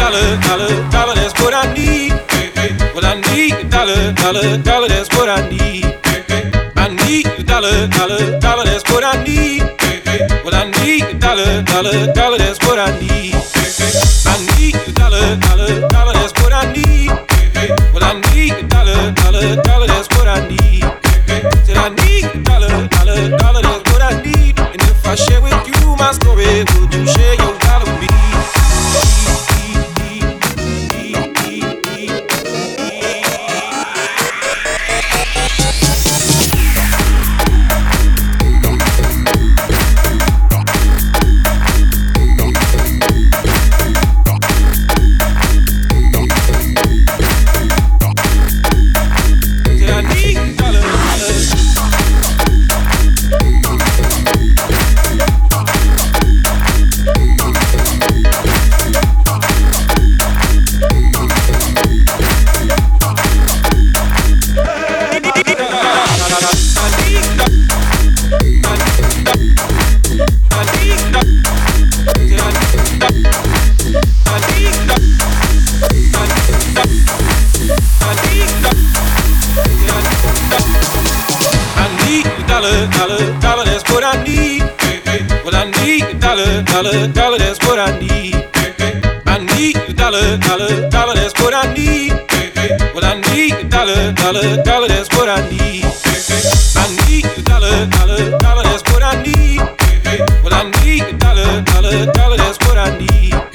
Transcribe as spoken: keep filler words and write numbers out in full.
dollar, dollar, dollar, that's what I need. Well, I need a dollar, dollar, dollar, that's what I need. I need a dollar, dollar, dollar, that's what I need. Well, I need a dollar, dollar, dollar, that's what I need. I need a dollar, dollar, dollar, that's what I need. Well, I need a dollar, dollar, dollar, that's what I need. Said I need a dollar, dollar, dollar, that's what I need. And if I share with you my story, would you share your dollar with me? Dollar, dollar, that's what I need. Well, I need a dollar, dollar, dollar, that's what I need. I need a dollar, dollar, dollar, that's what I need. Well, I need a dollar, dollar, dollar, that's what I need. I need a dollar, dollar, dollar, that's what I need. Well, I need a dollar, dollar, dollar, that's what I need.